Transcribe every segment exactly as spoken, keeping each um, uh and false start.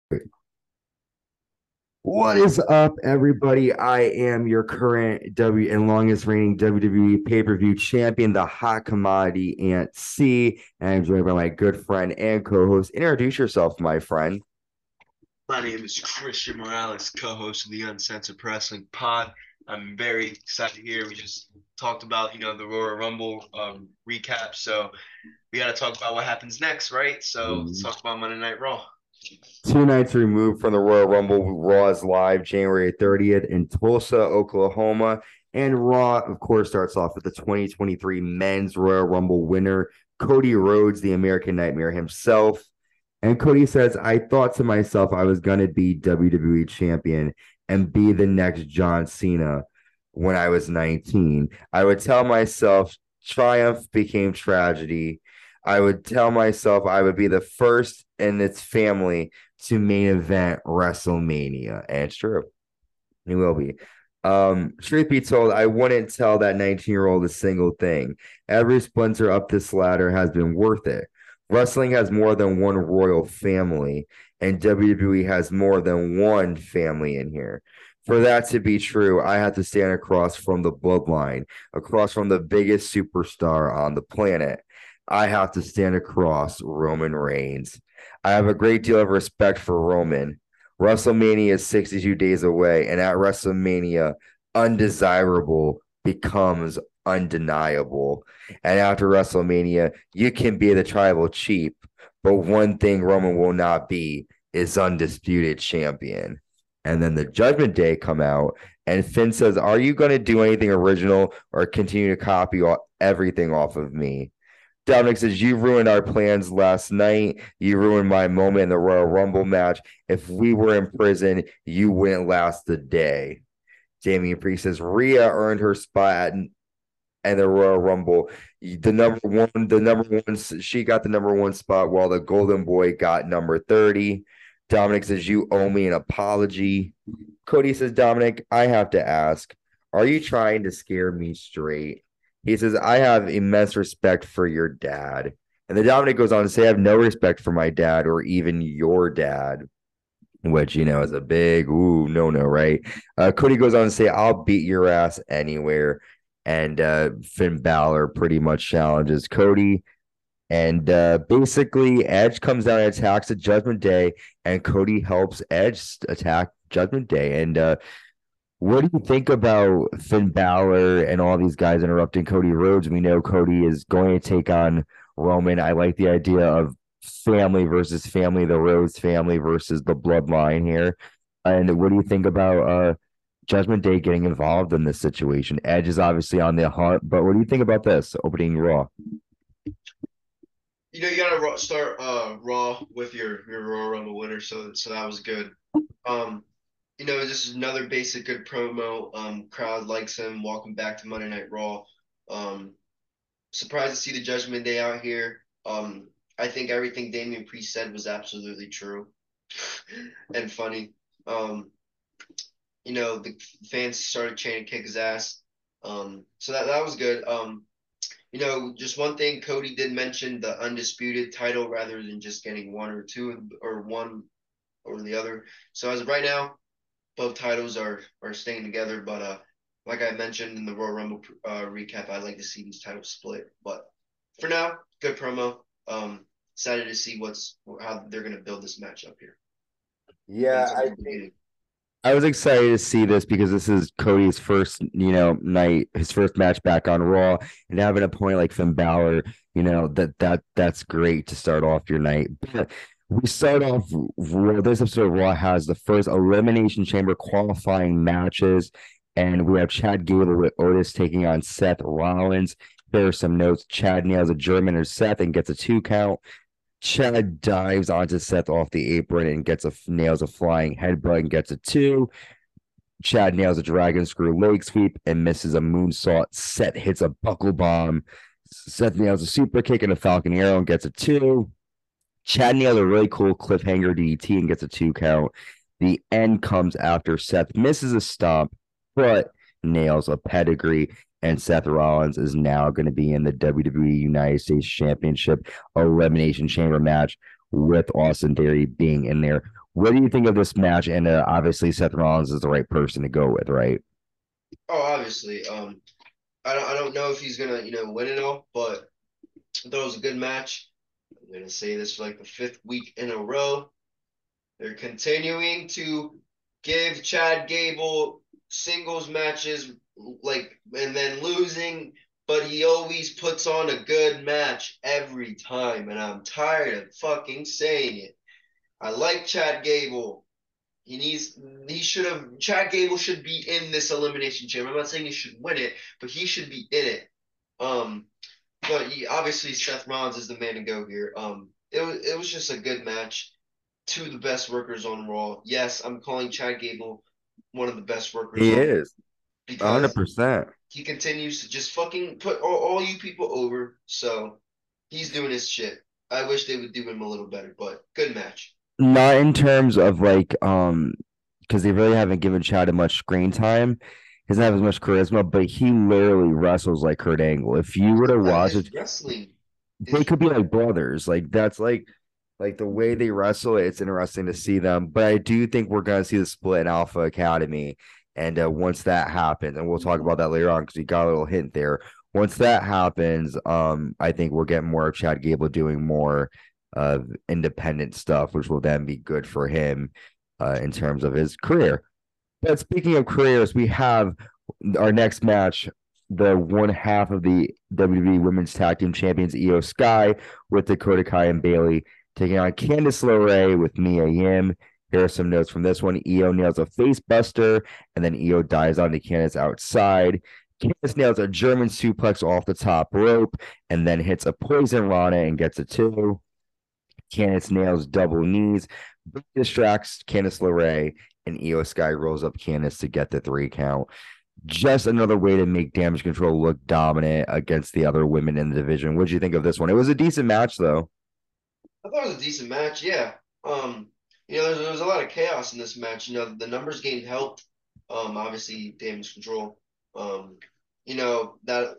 What is up, everybody? I am your current W and longest reigning W W E pay-per-view champion, the hot commodity Ant C, and I'm joined by my good friend and co-host. Introduce yourself, my friend. My name is Christian Morales, co-host of the Uncensored Wrestling Pod. I'm very excited here. We just talked about, you know, the Royal Rumble um, recap, so we got to talk about what happens next, right? So let's talk about Monday Night Raw. Two nights removed from the Royal Rumble, Raw is live January thirtieth in Tulsa, Oklahoma. And Raw, of course, starts off with the twenty twenty-three Men's Royal Rumble winner, Cody Rhodes, the American Nightmare himself. And Cody says, I thought to myself I was going to be W W E champion and be the next John Cena when I was nineteen. I would tell myself triumph became tragedy. I would tell myself I would be the first in its family to main event WrestleMania. And it's true. He will be. Um, truth be told, I wouldn't tell that nineteen year old a single thing. Every splinter up this ladder has been worth it. Wrestling has more than one royal family, and W W E has more than one family in here. For that to be true, I have to stand across from the bloodline, across from the biggest superstar on the planet. I have to stand across Roman Reigns. I have a great deal of respect for Roman. WrestleMania is sixty-two days away, and at WrestleMania, undesirable becomes undeniable. And after WrestleMania, you can be the tribal chief, but one thing Roman will not be is undisputed champion. And then the Judgment Day come out, and Finn says, "Are you going to do anything original or continue to copy everything off of me?" Dominic says, You ruined our plans last night. You ruined my moment in the Royal Rumble match. If we were in prison, you wouldn't last the day. Damian Priest says, Rhea earned her spot at and the Royal Rumble. The number one, the number one, she got the number one spot while the Golden Boy got number thirty. Dominic says, You owe me an apology. Cody says, Dominic, I have to ask, are you trying to scare me straight? He says, I have immense respect for your dad. And the Dominic goes on to say, I have no respect for my dad or even your dad, which, you know, is a big, ooh, no, no, right? Uh, Cody goes on to say, I'll beat your ass anywhere. And uh, Finn Balor pretty much challenges Cody. And uh, basically, Edge comes down and attacks at Judgment Day, and Cody helps Edge attack Judgment Day. And uh, what do you think about Finn Balor and all these guys interrupting Cody Rhodes? We know Cody is going to take on Roman. I like the idea of family versus family, the Rhodes family versus the bloodline here. And what do you think about uh, Judgment Day getting involved in this situation? Edge is obviously on the hunt, but what do you think about this opening Raw? You know, you gotta start uh, Raw with your your Royal Rumble winner, so so that was good. Um, you know, this is another basic good promo. Um, crowd likes him. Welcome back to Monday Night Raw. Um, surprised to see the Judgment Day out here. Um, I think everything Damian Priest said was absolutely true and funny. Um, you know, the fans started chanting "kick his ass." Um, so that that was good. Um, you know, just one thing Cody did mention the undisputed title rather than just getting one or two or one or the other. So as of right now, both titles are are staying together. But uh, like I mentioned in the Royal Rumble uh, recap, I'd like to see these titles split. But for now, good promo. Um, excited to see what's how they're gonna build this matchup here. Yeah, When's I the beginning? I was excited to see this because this is Cody's first, you know, night, his first match back on Raw, and having a point like Finn Balor, you know, that that that's great to start off your night. But we start off Raw. This episode of Raw has the first Elimination Chamber qualifying matches, and we have Chad Gable with Otis taking on Seth Rollins. There are some notes. Chad nails a German or Seth and gets a two count. Chad dives onto Seth off the apron and gets a nails a flying headbutt and gets a two. Chad nails a dragon screw leg sweep and misses a moonsault. Seth hits a buckle bomb. Seth nails a super kick and a falcon arrow and gets a two. Chad nails a really cool cliffhanger D D T and gets a two count. The end comes after Seth misses a stomp, but nails a pedigree. And Seth Rollins is now going to be in the W W E United States Championship Elimination Chamber match with Austin Theory being in there. What do you think of this match? And uh, obviously, Seth Rollins is the right person to go with, right? Oh, obviously. Um, I don't I don't know if he's gonna, you know, win it all, but I thought it was a good match. I'm gonna say this for like the fifth week in a row. They're continuing to give Chad Gable singles matches, like, and then losing, but he always puts on a good match every time, and I'm tired of fucking saying it. I like Chad Gable. He needs he should have Chad Gable should be in this elimination chamber. I'm not saying he should win it, but he should be in it. Um, but he, obviously Seth Rollins is the man to go here. Um, it was it was just a good match. Two of the best workers on Raw. Yes, I'm calling Chad Gable one of the best workers He on is because one hundred percent. he continues to just fucking put all, all you people over. So he's doing his shit. I wish they would do him a little better, but good match. Not in terms of like, um, because they really haven't given Chad much screen time. He doesn't have as much charisma, but he literally wrestles like Kurt Angle. If you were to Like watch his it, wrestling they is could be like brothers. Like that's like like the way they wrestle. It's interesting to see them. But I do think we're gonna see the split in Alpha Academy. And uh, once that happens, and we'll talk about that later on because we got a little hint there. Once that happens, um, I think we'll get more of Chad Gable doing more of independent stuff, which will then be good for him uh, in terms of his career. But speaking of careers, we have our next match, the one half of the W W E Women's Tag Team Champions, Io Sky, with Dakota Kai and Bayley, taking on Candice LeRae with Mia Yim. Here are some notes from this one. Io nails a face buster, and then Io dives onto Candice outside. Candice nails a German suplex off the top rope, and then hits a poison Rana and gets a two. Candice nails double knees, distracts Candice LeRae, and Io Sky rolls up Candice to get the three count. Just another way to make Damage Control look dominant against the other women in the division. What do you think of this one? It was a decent match, though. I thought it was a decent match. Yeah. Um, you know, there's there was a lot of chaos in this match. You know, the numbers game helped. Um, obviously damage control. Um, you know that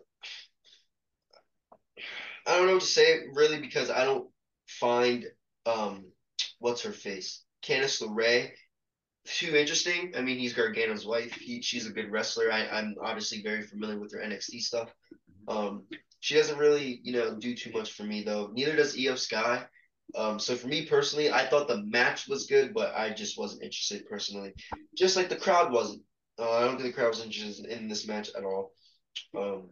I don't know what to say really because I don't find um what's her face Candice LeRae too interesting. I mean, he's Gargano's wife. He she's a good wrestler. I I'm obviously very familiar with her N X T stuff. Um, she doesn't really you know do too much for me though. Neither does Io Sky. Um, so for me personally, I thought the match was good, but I just wasn't interested personally. Just like the crowd wasn't. Uh, I don't think the crowd was interested in this match at all. Um,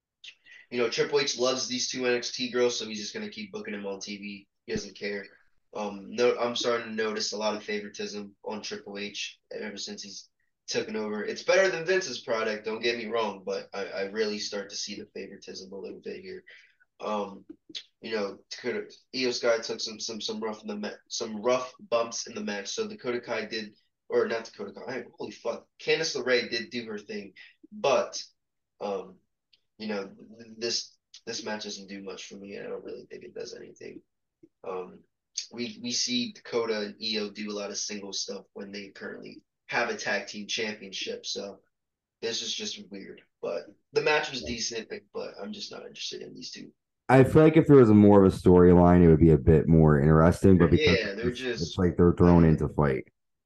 you know, Triple H loves these two N X T girls, so he's just gonna keep booking them on T V. He doesn't care. Um, no, I'm starting to notice a lot of favoritism on Triple H ever since he's taken over. It's better than Vince's product, don't get me wrong, but I, I really start to see the favoritism a little bit here. Um, you know, Dakota, Io Sky took some some some rough in the ma- some rough bumps in the match. So Dakota Kai did, or not Dakota Kai. Holy fuck, Candice LeRae did do her thing, but um, you know, this this match doesn't do much for me. I don't really think it does anything. Um, we we see Dakota and Io do a lot of single stuff when they currently have a tag team championship. So this is just weird. But the match was decent, but I'm just not interested in these two. I feel like if there was a more of a storyline, it would be a bit more interesting. But because Yeah, they're it's, it's just like they're thrown into fight.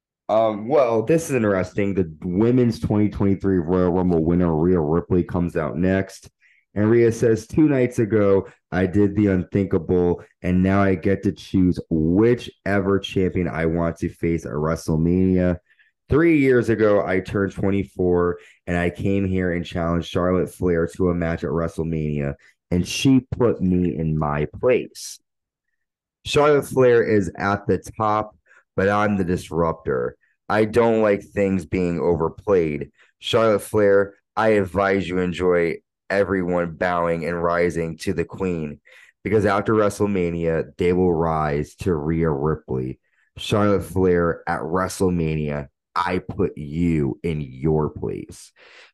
Um, well, this is interesting. The women's twenty twenty-three Royal Rumble winner, Rhea Ripley, comes out next. And Rhea says, two nights ago, I did the unthinkable, and now I get to choose whichever champion I want to face at WrestleMania. Three years ago, I turned twenty-four, and I came here and challenged Charlotte Flair to a match at WrestleMania, and she put me in my place. Charlotte Flair is at the top, but I'm the disruptor. I don't like things being overplayed. Charlotte Flair, I advise you enjoy everyone bowing and rising to the queen because after WrestleMania, they will rise to Rhea Ripley. Charlotte Flair at WrestleMania, I put you in your place.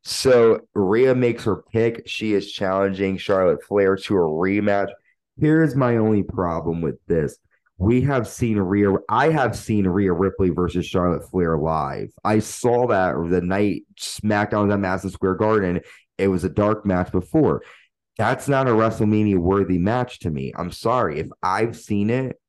So Rhea makes her pick. She is challenging Charlotte Flair to a rematch. Here's my only problem with this. We have seen Rhea. I have seen Rhea Ripley versus Charlotte Flair live. I saw that the night SmackDown was at Madison Square Garden. It was a dark match before. That's not a WrestleMania worthy match to me. I'm sorry. If I've seen it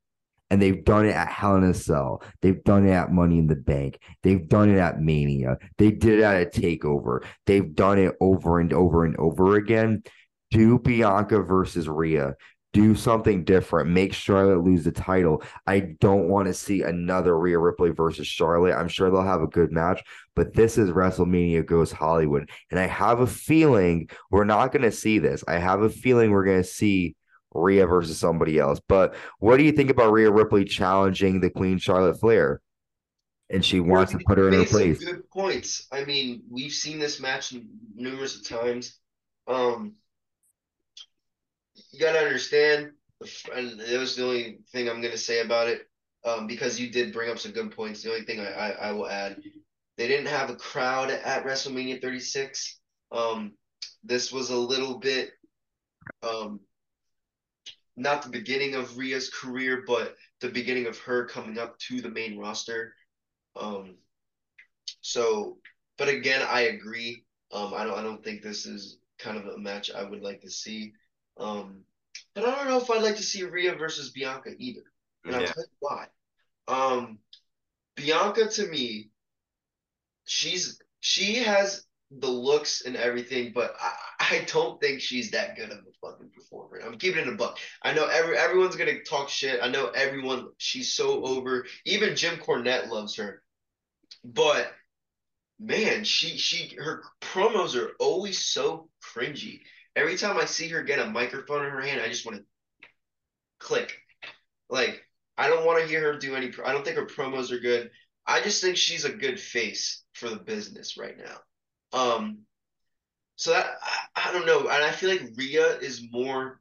And they've done it at Hell in a Cell. They've done it at Money in the Bank. They've done it at Mania. They did it at a Takeover. They've done it over and over and over again. Do Bianca versus Rhea. Do something different. Make Charlotte lose the title. I don't want to see another Rhea Ripley versus Charlotte. I'm sure they'll have a good match, but this is WrestleMania Goes Hollywood. And I have a feeling we're not going to see this. I have a feeling we're going to see Rhea versus somebody else. But what do you think about Rhea Ripley challenging the Queen Charlotte Flair? And she Bro, wants to you put her in her made some place. good points. I mean, we've seen this match numerous of times. Um, you gotta understand, and that was the only thing I'm gonna say about it. Um, because you did bring up some good points. The only thing I, I, I will add, they didn't have a crowd at WrestleMania thirty-six. Um, this was a little bit um not the beginning of Rhea's career, but the beginning of her coming up to the main roster. Um, so, but again, I agree. Um, I don't, I don't think this is kind of a match I would like to see. Um, but I don't know if I'd like to see Rhea versus Bianca either, and I'll Yeah. tell you why. Um, Bianca to me, she's she has the looks and everything, but I, I don't think she's that good of a fucking performer. I'm keeping it in a buck. I know every everyone's gonna talk shit. I know everyone. She's so over. Even Jim Cornette loves her, but man, she she her promos are always so cringy. Every time I see her get a microphone in her hand, I just want to click. Like I don't want to hear her do any. I don't think her promos are good. I just think she's a good face for the business right now. Um, so that I, I don't know, and I feel like Rhea is more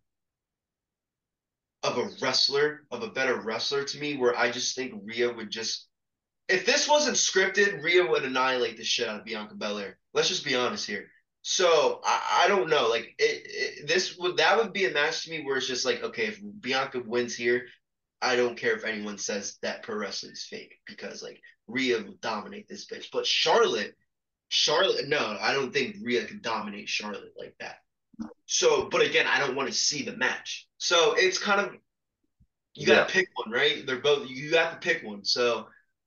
of a wrestler, of a better wrestler to me. Where I just think Rhea would just, if this wasn't scripted, Rhea would annihilate the shit out of Bianca Belair. Let's just be honest here. So I, I don't know, like it, it, this would that would be a match to me where it's just like, okay, if Bianca wins here, I don't care if anyone says that pro wrestling is fake because like Rhea will dominate this bitch. But Charlotte, Charlotte, no, I don't think Rhea can dominate Charlotte like that. So, but again, I don't want to see the match. So it's kind of you got Yeah. to pick one, right? They're both you have to pick one. So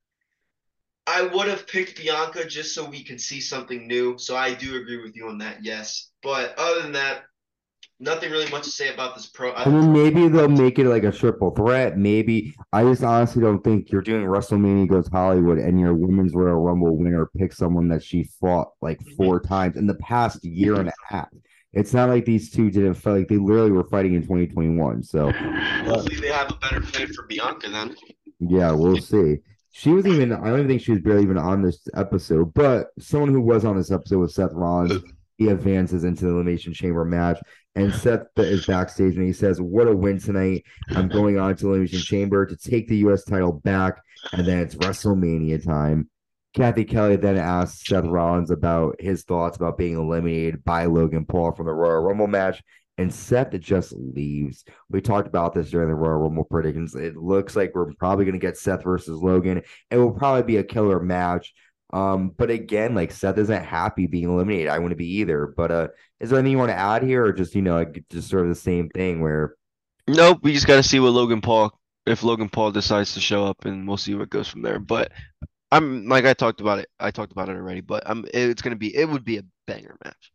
I would have picked Bianca just so we can see something new. So I do agree with you on that, yes. But other than that, nothing really much to say about this pro. I I, mean, maybe they'll make it like a triple threat. Maybe I just honestly don't think you're doing WrestleMania Goes Hollywood and your Women's Royal Rumble winner pick someone that she fought like four times in the past year and a half. It's not like these two didn't fight; like they literally were fighting in twenty twenty-one. So, uh, hopefully they have a better plan for Bianca then. yeah, we'll see. She was even, I don't even think she was barely even on this episode, but someone who was on this episode was Seth Rollins. He advances into the Elimination Chamber match, and Seth is backstage and he says, "What a win tonight. I'm going on to Elimination Chamber to take the U S title back, and then it's WrestleMania time." Kathy Kelly then asks Seth Rollins about his thoughts about being eliminated by Logan Paul from the Royal Rumble match, and Seth just leaves. We talked about this during the Royal Rumble predictions. It looks like we're probably going to get Seth versus Logan. It will probably be a killer match. Um, but again, like Seth isn't happy being eliminated. I wouldn't be either. But uh, is there anything you want to add here, or just you know, like just sort of the same thing where Nope, we just got to see what Logan Paul, if Logan Paul decides to show up, and we'll see what goes from there. But I'm like I talked about it. I talked about it already. But I'm it's gonna be it would be a banger match.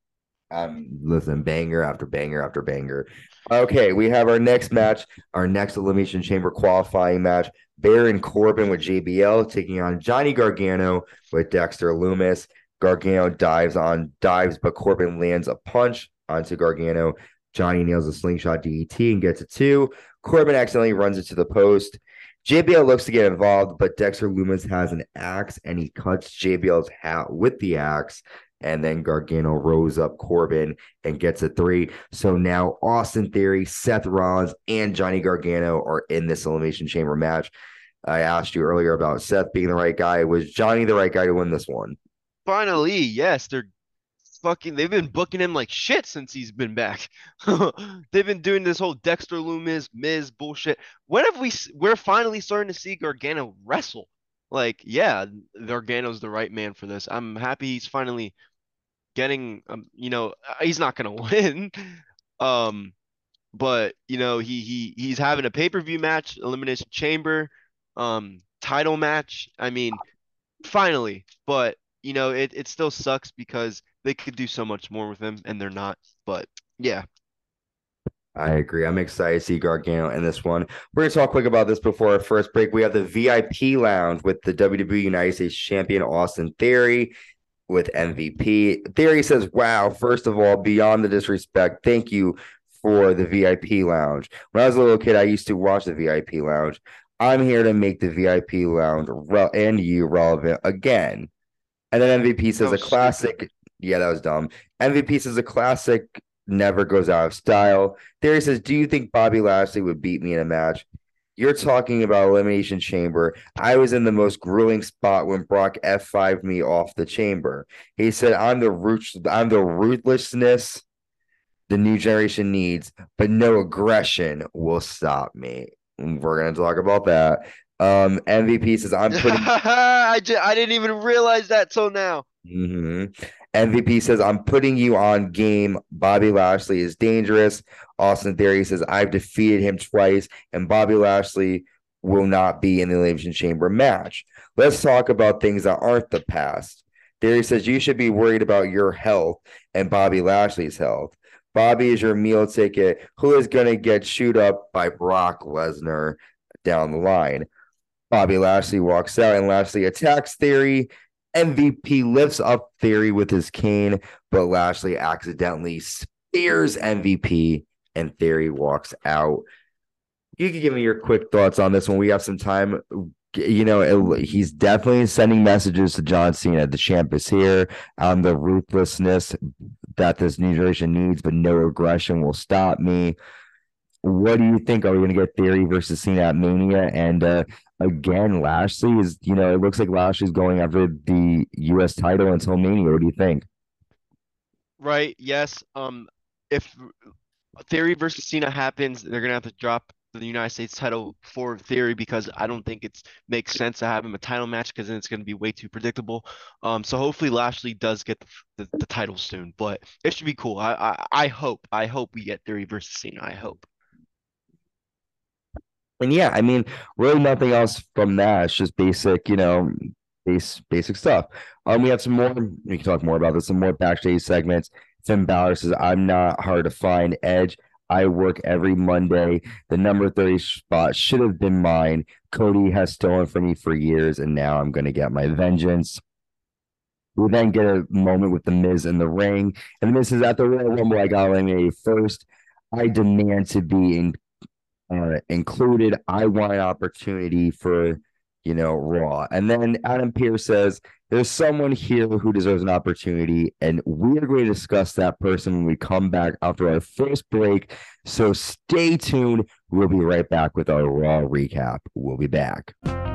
um, listen, banger after banger after banger. Okay, we have our next match, our next Elimination Chamber qualifying match. Baron Corbin with J B L taking on Johnny Gargano with Dexter Loomis. Gargano dives on dives, but Corbin lands a punch onto Gargano. Johnny nails a slingshot D D T and gets a two. Corbin accidentally runs it to the post. J B L looks to get involved, but Dexter Loomis has an axe and he cuts J B L's hat with the axe. And then Gargano rose up Corbin and gets a three. So now Austin Theory, Seth Rollins, and Johnny Gargano are in this Elimination Chamber match. I asked you earlier about Seth being the right guy. Was Johnny the right guy to win this one? Finally, yes, they're fucking. They've been booking him like shit since he's been back. They've been doing this whole Dexter Loomis, Miz bullshit. When have we? s- We're finally starting to see Gargano wrestle. Like, yeah, Gargano's the right man for this. I'm happy he's finally getting. Um, you know, uh, he's not gonna win. Um, but you know, he he he's having a pay-per-view match, Elimination Chamber, um, title match. I mean, finally, but you know, it it still sucks because they could do so much more with him and they're not. But yeah. I agree. I'm excited to see Gargano in this one. We're gonna talk quick about this before our first break. We have the V I P lounge with the W W E United States Champion Austin Theory with M V P. Theory says, "Wow, first of all, beyond the disrespect, thank you for the V I P lounge. When I was a little kid, I used to watch the V I P lounge. I'm here to make the V I P lounge re- and you relevant again." And then M V P That says a was stupid. classic. Yeah, that was dumb. M V P says a classic never goes out of style. Theory says, "Do you think Bobby Lashley would beat me in a match?" You're talking about Elimination Chamber. I was in the most grueling spot when Brock F five me off the chamber. He said, I'm the root I'm the ruthlessness the new generation needs, but no aggression will stop me. We're gonna talk about that. Um, M V P says, I'm putting I just, I didn't even realize that till now. Mhm. M V P says, I'm putting you on game. Bobby Lashley is dangerous. Austin Theory says, I've defeated him twice, and Bobby Lashley will not be in the Elimination Chamber match. Let's talk about things that aren't the past. Theory says, you should be worried about your health and Bobby Lashley's health. Bobby is your meal ticket. Who is going to get chewed up by Brock Lesnar down the line? Bobby Lashley walks out and Lashley attacks Theory. M V P lifts up Theory with his cane, but Lashley accidentally spears M V P and Theory walks out. You can give me your quick thoughts on this when we have some time. You know, it, he's definitely sending messages to John Cena. The champ is here. Um, the ruthlessness that this new generation needs, but no aggression will stop me. What do you think? Are we going to get Theory versus Cena at Mania? And uh, again, Lashley is, you know, it looks like Lashley's going after the U S title until Mania. What do you think? Right? Yes. Um, if Theory versus Cena happens, they're gonna have to drop the United States title for Theory because I don't think it's makes sense to have him a title match because then it's gonna be way too predictable. Um, so hopefully Lashley does get the, the, the title soon, but it should be cool. I, I I hope I hope we get Theory versus Cena. I hope. And yeah, I mean, really nothing else from that. It's just basic, you know, base basic stuff. Um, we have some more. We can talk more about this. Some more backstage segments. Finn Balor says, "I'm not hard to find. Edge. I work every Monday. The number thirty spot should have been mine. Cody has stolen from me for years, and now I'm going to get my vengeance." We then get a moment with the Miz in the ring, and the Miz says, "At the Royal Rumble, I got eliminated first. I demand to be in uh, included. I want an opportunity for, you know, Raw." And then Adam Pearce says, "There's someone here who deserves an opportunity, and we are going to discuss that person when we come back after our first break. So stay tuned. We'll be right back with our Raw recap. We'll be back."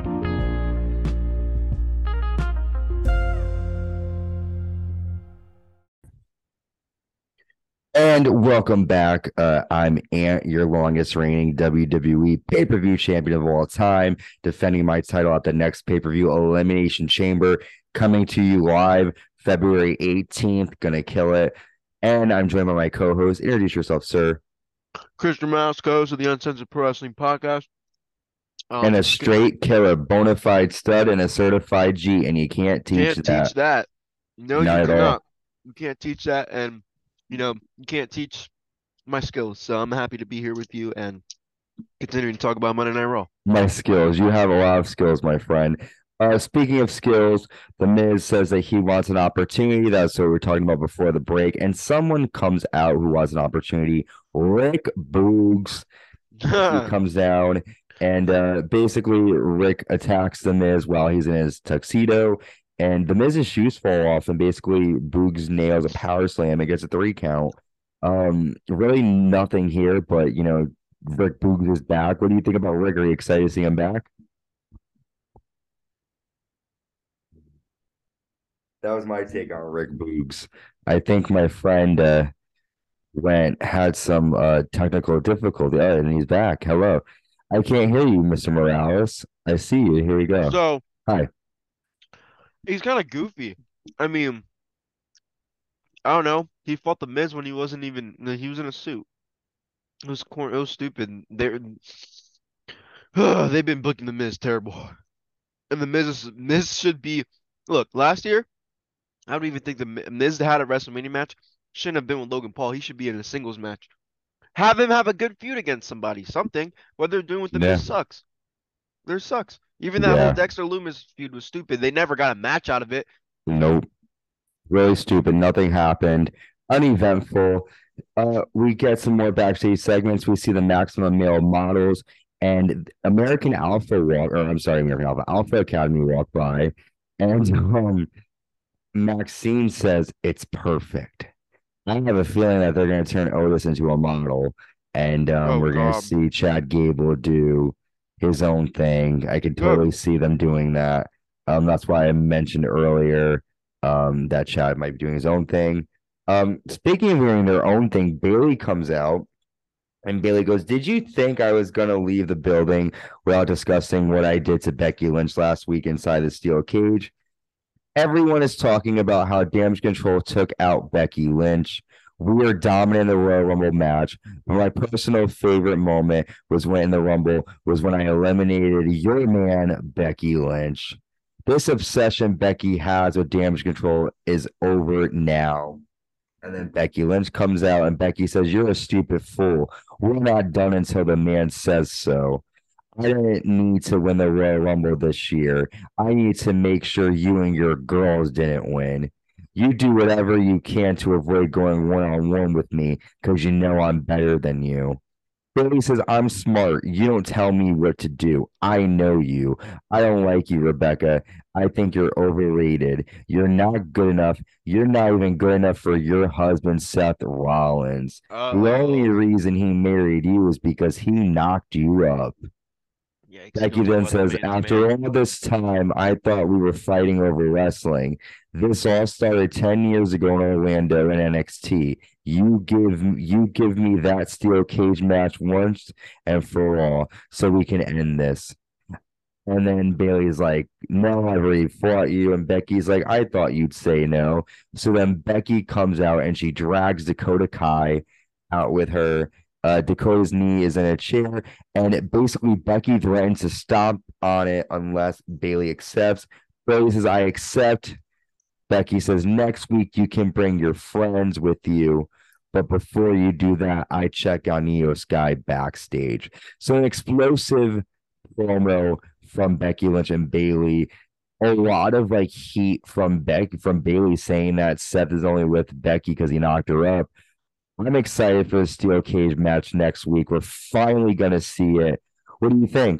And welcome back. Uh, I'm Ant, your longest reigning W W E pay per view champion of all time, defending my title at the next pay per view Elimination Chamber, coming to you live February eighteenth. Gonna kill it. And I'm joined by my co host. Introduce yourself, sir. Christian Mouse goes to the Uncensored Pro Wrestling Podcast. And Um, a straight killer, bona fide stud, and a certified G. And you can't teach can't that. teach that. No, you Not at all. cannot. You can't teach that, and you know you can't teach my skills. So I'm happy to be here with you and continuing to talk about Monday Night Raw. My skills. You have a lot of skills, my friend. Uh, speaking of skills, The Miz says that he wants an opportunity. That's what we were talking about before the break. And someone comes out who wants an opportunity. Rick Boogs. He comes down and uh, basically Rick attacks The Miz while he's in his tuxedo. And The Miz's shoes fall off, and basically Boogs nails a power slam and gets a three count. Um, really nothing here, but you know, Rick Boogs is back. What do you think about Rick? Are you excited to see him back? That was my take on Rick Boogs. I think my friend uh, went had some uh, technical difficulty. Oh, and he's back. Hello. I can't hear you, Mister Morales. I see you. Here we go. So Hi. he's kind of goofy. I mean, I don't know. He fought the Miz when he wasn't even he was in a suit. It was corn. It was stupid. They're they've been booking the Miz terrible, and the Miz is, Miz should be. Look, last year I don't even think the Mi- Miz had a WrestleMania match. Shouldn't have been with Logan Paul. He should be in a singles match. Have him have a good feud against somebody. Something. What they're doing with the Yeah, Miz sucks. There sucks. Even that whole yeah, Dexter Loomis feud was stupid. They never got a match out of it. nope. Really stupid. Nothing happened. Uneventful. Uh, we get some more backstage segments. We see the Maximum Male models and American Alpha walk, or I'm sorry, American Alpha, Alpha Academy walk by, and um, Maxine says it's perfect. I have a feeling that they're going to turn Otis into a model, and um, Oh we're going to God. see Chad Gable do his own thing. I could Good. totally see them doing that. Um, that's why I mentioned earlier um, that Chad might be doing his own thing. Um, speaking of doing their own thing, Bailey comes out and Bailey goes, "Did you think I was going to leave the building without discussing what I did to Becky Lynch last week inside the steel cage?" Everyone is talking about how Damage Control took out Becky Lynch. We are dominant in the Royal Rumble match. My personal favorite moment was when in the Rumble was when I eliminated your man, Becky Lynch. This obsession Becky has with Damage Control is over now. And then Becky Lynch comes out and Becky says, "You're a stupid fool. We're not done until the man says so. I didn't need to win the Royal Rumble this year. I need to make sure you and your girls didn't win. You do whatever you can to avoid going one on one with me because you know I'm better than you." Bailey says, "I'm smart. You don't tell me what to do. I know you. I don't like you, Rebecca. I think you're overrated. You're not good enough. You're not even good enough for your husband, Seth Rollins. The only Uh-oh. reason he married you is because he knocked you up." Yikes. He Becky knows then what a says, man's "After man. all this time, I thought we were fighting over wrestling. This all started ten years ago in Orlando in N X T. You give you give me that steel cage match once and for all, so we can end this." And then Bailey's like, "No, I've already fought you." And Becky's like, "I thought you'd say no." So then Becky comes out and she drags Dakota Kai out with her. Uh, Dakota's knee is in a chair, and it basically Becky threatens to stomp on it unless Bailey accepts. Bailey says, "I accept." Becky says, "Next week you can bring your friends with you. But before you do that, I check on Io Sky backstage." So an explosive promo from Becky Lynch and Bailey. A lot of like heat from Beck from Bailey saying that Seth is only with Becky because he knocked her up. I'm excited for the steel cage match next week. We're finally gonna see it. What do you think?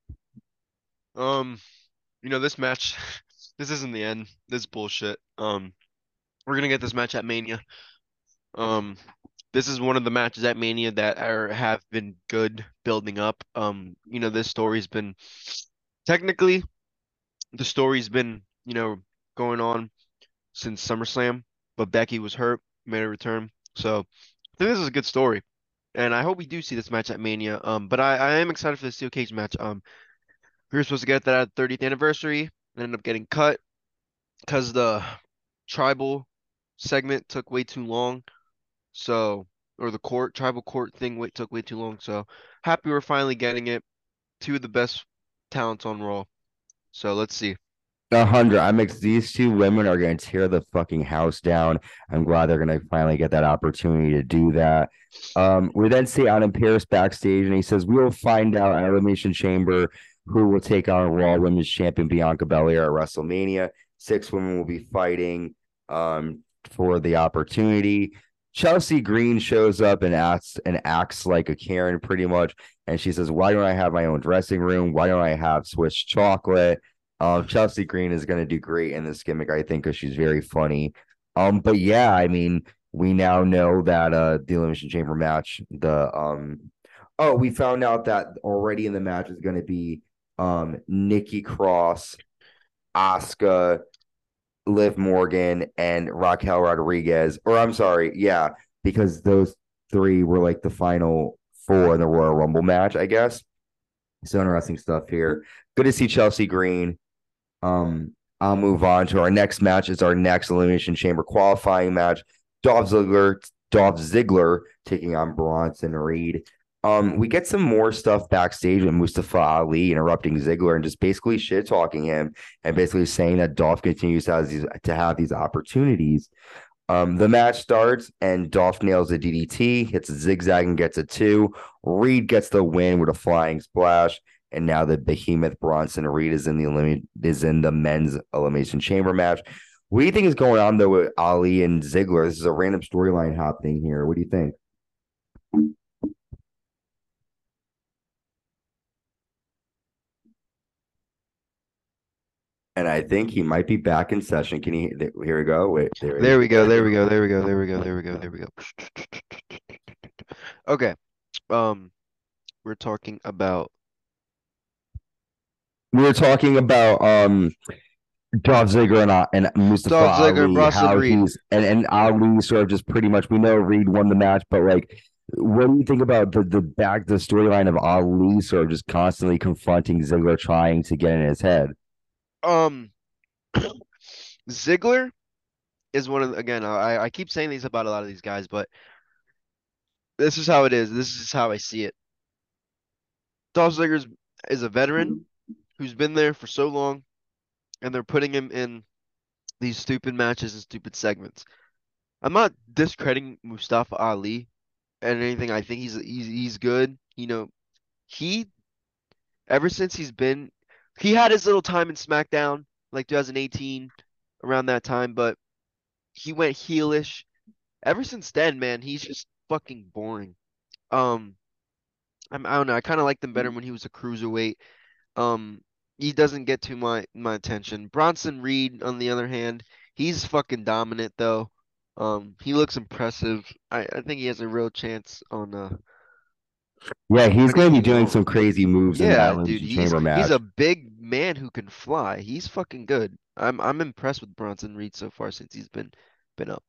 Um, you know, this match, this isn't the end. This is bullshit. Um, we're gonna get this match at Mania. Um, this is one of the matches at Mania that are have been good building up. Um, you know, this story's been technically the story's been, you know, going on since SummerSlam, but Becky was hurt, made a return. So I think this is a good story. And I hope we do see this match at Mania. Um, but I, I am excited for the steel cage match. Um, we were supposed to get that at the thirtieth anniversary, and ended up getting cut because the tribal segment took way too long. So, or the court tribal court thing wait, took way too long. So happy we're finally getting it. Two of the best talents on Raw. So let's see. A hundred. I'm ex- these two women are gonna tear the fucking house down. I'm glad they're gonna finally get that opportunity to do that. Um, we then see Adam Pearce backstage, and he says, "We will find out at Elimination Chamber who will take on Raw Women's Champion Bianca Belair at WrestleMania. Six women will be fighting um for the opportunity." Chelsea Green shows up and acts and acts like a Karen pretty much, and she says, "Why don't I have my own dressing room? Why don't I have Swiss chocolate?" Um, Chelsea Green is going to do great in this gimmick, I think, because she's very funny. Um, but yeah, I mean, we now know that uh the Elimination Chamber match, the um, oh, we found out that already in the match is going to be um Nikki Cross, Asuka, Liv Morgan, and Raquel Rodriguez. Or I'm sorry, yeah, because those three were like the final four in the Royal Rumble match, I guess. So interesting stuff here. Good to see Chelsea Green. Um, I'll move on to our next match. Is our next Elimination Chamber qualifying match. Dolph Ziggler Dolph Ziggler taking on Bronson Reed. Um, we get some more stuff backstage with Mustafa Ali interrupting Ziggler and just basically shit talking him and basically saying that Dolph continues to have these to have these opportunities. Um, the match starts and Dolph nails a D D T, hits a zigzag and gets a two. Reed gets the win with a flying splash, and now the behemoth Bronson Reed is in the elimin- is in the men's elimination chamber match. What do you think is going on though with Ali and Ziggler? This is a random storyline happening here. What do you think? And I think he might be back in session. Can he? Here we go. Wait, there he is. There we go. There we go. There we go. There we go. There we go. There we go. Okay. Um, we're talking about We were talking about um Dolph Ziggler and, uh, and Mustafa Dolph Ziggler and Ali, Bronson how Reed. he's and, and Ali sort of just pretty much we know Reed won the match, but like what do you think about the the back the storyline of Ali sort of just constantly confronting Ziggler trying to get in his head? Um, Ziggler is one of the, again, I I keep saying these about a lot of these guys, but this is how it is. This is how I see it. Dolph Ziggler is, is a veteran who's been there for so long, and they're putting him in these stupid matches and stupid segments. I'm not discrediting Mustafa Ali and anything. I think he's he's he's good. You know, he ever since he's been he had his little time in SmackDown like twenty eighteen around that time, but he went heelish. Ever since then, man, he's just fucking boring. Um, I'm, I don't know. I kind of liked him better when he was a cruiserweight. Um, he doesn't get too my my attention. Bronson Reed, on the other hand, he's fucking dominant though. Um, he looks impressive. I, I think he has a real chance on uh Yeah, he's going to be winning. doing Oh, some crazy moves in that yeah, dude, Elimination he's Chamber he's match. a big man who can fly. He's fucking good. I'm I'm impressed with Bronson Reed so far since he's been been up.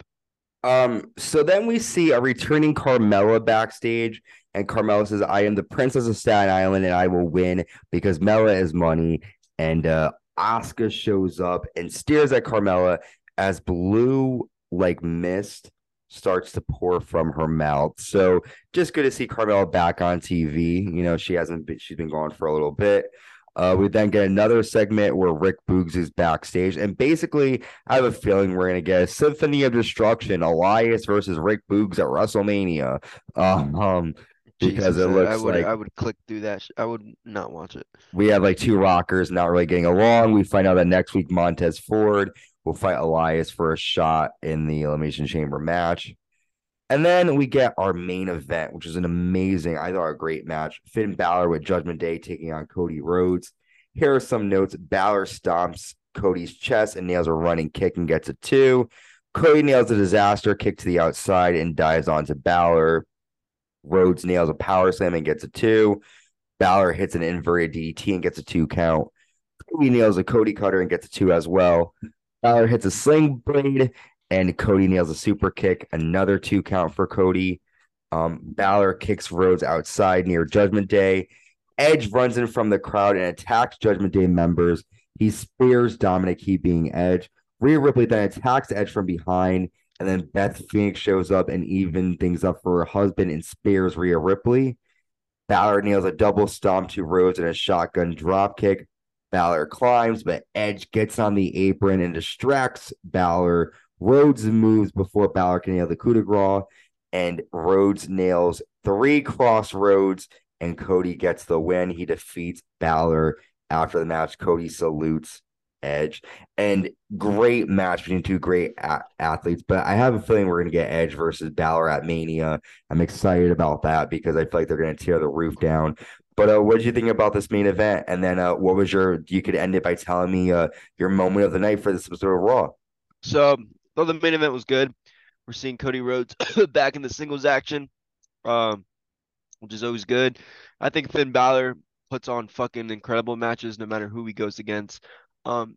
Um, so then we see a returning Carmella backstage, and Carmella says, I am the princess of Staten Island and I will win because Mella is money. And uh Asuka shows up and stares at Carmella as blue like mist starts to pour from her mouth. So just good to see Carmella back on T V. You know, she hasn't been she's been gone for a little bit. Uh, we then get another segment where Rick Boogs is backstage, and basically I have a feeling we're gonna get a Symphony of Destruction, Elias versus Rick Boogs at WrestleMania. Um, um, because Jesus, it I, I looks would like I would click through that. Sh I would not watch it. we have like two rockers not really getting along. We find out that next week Montez Ford will fight Elias for a shot in the Elimination Chamber match. And then we get our main event, which is an amazing, I thought, a great match. Finn Balor with Judgment Day taking on Cody Rhodes. Here are some notes. Balor stomps Cody's chest and nails a running kick and gets a two. Cody nails a disaster kick to the outside and dives onto Balor. Rhodes nails a power slam and gets a two. Balor hits an inverted D D T and gets a two count. Cody nails a Cody cutter and gets a two as well. Balor hits a sling blade and Cody nails a super kick, another two count for Cody. Um, Balor kicks Rhodes outside near Judgment Day. Edge runs in from the crowd and attacks Judgment Day members. He spears Dominic, he being Edge. Rhea Ripley then attacks Edge from behind, and then Beth Phoenix shows up and even things up for her husband and spears Rhea Ripley. Balor nails a double stomp to Rhodes and a shotgun drop kick. Balor climbs, but Edge gets on the apron and distracts Balor. Rhodes moves before Balor can nail the coup de grace, and Rhodes nails three crossroads, and Cody gets the win. He defeats Balor. After the match, Cody salutes Edge. And great match between two great a- athletes, but I have a feeling we're going to get Edge versus Balor at Mania. I'm excited about that because I feel like they're going to tear the roof down. But uh, what did you think about this main event? And then uh, what was your, you could end it by telling me uh, your moment of the night for this episode of Raw. So, though the main event was good, we're seeing Cody Rhodes back in the singles action, um, which is always good. I think Finn Balor puts on fucking incredible matches no matter who he goes against. Um,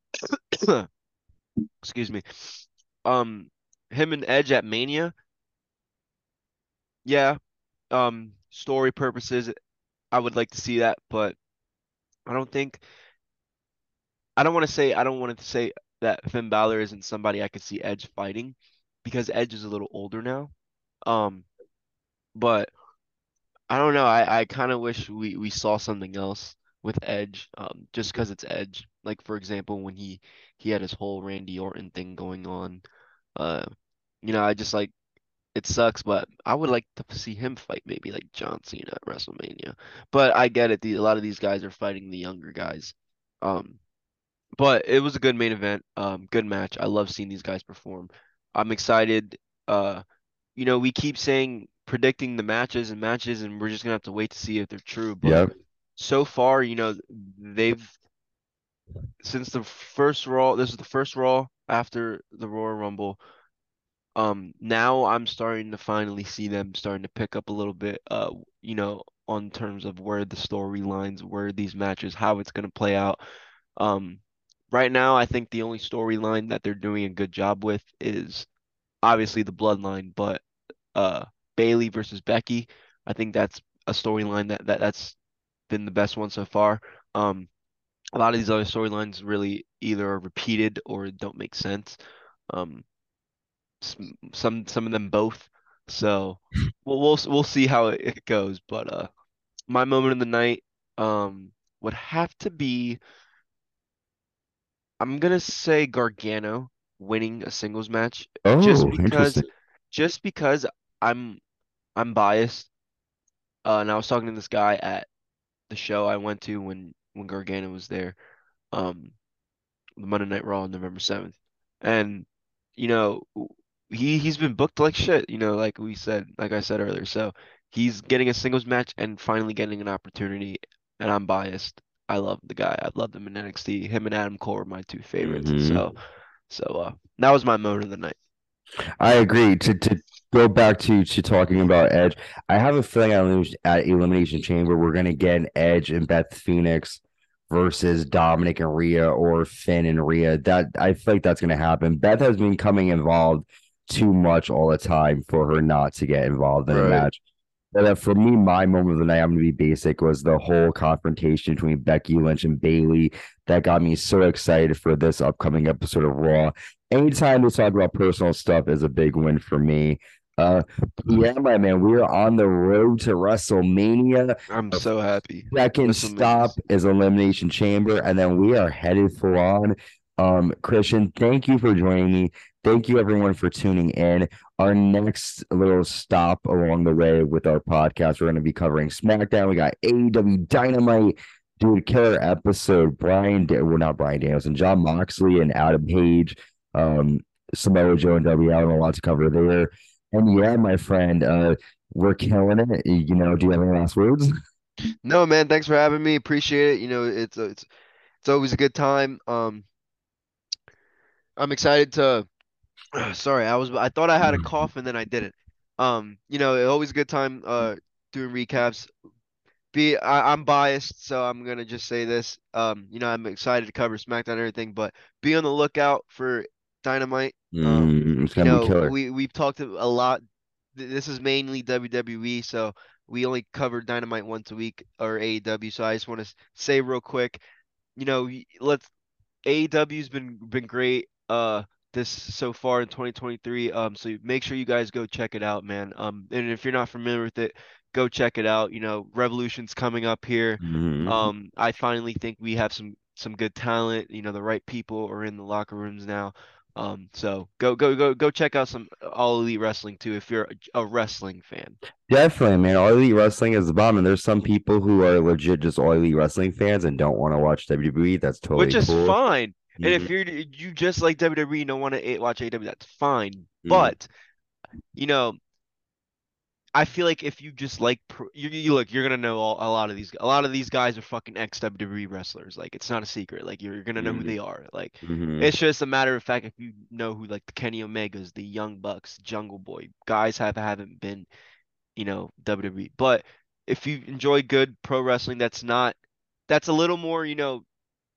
excuse me. Um, him and Edge at Mania, yeah. Um, story purposes, I would like to see that, but I don't think I don't want to say I don't want to say that Finn Balor isn't somebody I could see Edge fighting because Edge is a little older now. Um, but I don't know. I, I kind of wish we, we saw something else with Edge, um, just because it's Edge. Like for example, when he he had his whole Randy Orton thing going on, uh, you know, I just like it sucks, but I would like to see him fight maybe like John Cena at WrestleMania. But I get it. The, a lot of these guys are fighting the younger guys. Um, but it was a good main event. Um, good match. I love seeing these guys perform. I'm excited. Uh, you know, we keep saying predicting the matches and matches, and we're just gonna have to wait to see if they're true. But Yep. so far, you know, they've since the first Raw. This is the first Raw after the Royal Rumble. Um, now I'm starting to finally see them starting to pick up a little bit, uh, you know, on terms of where the storylines, where these matches, how it's gonna play out. Um, right now, I think the only storyline that they're doing a good job with is obviously the Bloodline, but uh, Bailey versus Becky, I think that's a storyline that, that that's been the best one so far. Um, a lot of these other storylines really either are repeated or don't make sense. Um, some some of them both. So we'll we'll we'll see how it, it goes. But uh, my moment of the night um would have to be I'm gonna say Gargano winning a singles match just Oh, because interesting. just because I'm I'm biased. Uh, and I was talking to this guy at the show I went to when when Gargano was there. Um, the Monday Night Raw on November seventh. And, you know, he he's been booked like shit, you know, like we said, like I said earlier. So he's getting a singles match and finally getting an opportunity. And I'm biased. I love the guy. I loved him in N X T. Him and Adam Cole are my two favorites. Hmm. So so uh that was my moment of the night. I agree. To to go back to to talking about Edge, I have a feeling at Elimination at Elimination Chamber we're gonna get an Edge and Beth Phoenix versus Dominic and Rhea or Finn and Rhea. That I feel like that's gonna happen. Beth has been coming involved too much all the time for her not to get involved in a Right. match. But uh, for me, my moment of the night, I'm going to be basic, was the whole confrontation between Becky Lynch and Bailey. That got me so excited for this upcoming episode of Raw. Anytime we talk about personal stuff is a big win for me. Uh, yeah, my man, we are on the road to WrestleMania. I'm Our so happy. second WrestleMania. stop is Elimination Chamber, and then we are headed full on. Um, Christian, thank you for joining me. Thank you, everyone, for tuning in. Our next little stop along the way with our podcast, we're going to be covering SmackDown. We got A E W Dynamite, dude, killer episode. Brian, well, not Brian Danielson, John Moxley and Adam Page, um, Samoa Joe and W L, and a lot to cover there. And yeah, my friend, uh, we're killing it. You know, do you have any last words? No, man, thanks for having me. Appreciate it. You know, it's it's it's always a good time. Um, I'm excited to sorry, I was I thought I had a cough and then I didn't. Um, you know, always a good time uh doing recaps. Be I, I'm biased, so I'm gonna just say this. Um, you know, I'm excited to cover SmackDown and everything, but be on the lookout for Dynamite. Um, Mm, it's you gonna be know, killer. we we've talked a lot. th- This is mainly W W E, so we only cover Dynamite once a week or A E W. So I just want to say real quick, you know, y- let's A E W's been been great uh this so far in twenty twenty-three. Um, so make sure you guys go check it out, man. Um, and if you're not familiar with it, go check it out. You know, Revolution's coming up here. Mhm. Um, I finally think we have some some good talent. You know, the right people are in the locker rooms now. Um, so go go go go check out some All Elite Wrestling too if you're a, a wrestling fan, Definitely, man. All Elite Wrestling is the bomb, and there's some people who are legit just All Elite Wrestling fans and don't want to watch W W E. That's which totally is cool. fine. And Mhm. if you're you just like W W E and don't want to watch A E W, that's fine. Mhm. But you know, I feel like if you just like pro, you, you look, you're gonna know all, a lot of these. A lot of these guys are fucking ex W W E wrestlers. Like it's not a secret. Like you're, you're gonna know who Mhm. they are. Like Mhm. it's just a matter of fact if you know who like the Kenny Omegas, the Young Bucks, Jungle Boy guys have haven't been, you know, W W E. But if you enjoy good pro wrestling, that's not that's a little more, you know,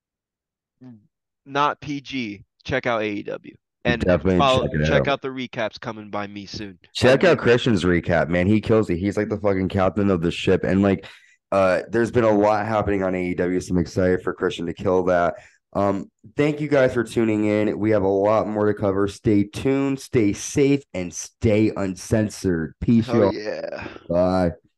not P G. Check out A E W and Definitely follow. check it Check out. out the recaps coming by me soon. Check And out you, Christian's recap, man. He kills it. He's like the fucking captain of the ship. And like uh there's been a lot happening on A E W, so I'm excited for Christian to kill that. Um, thank you guys for tuning in. We have a lot more to cover. Stay tuned, stay safe, and stay uncensored. Peace, Hell y'all. yeah. Bye.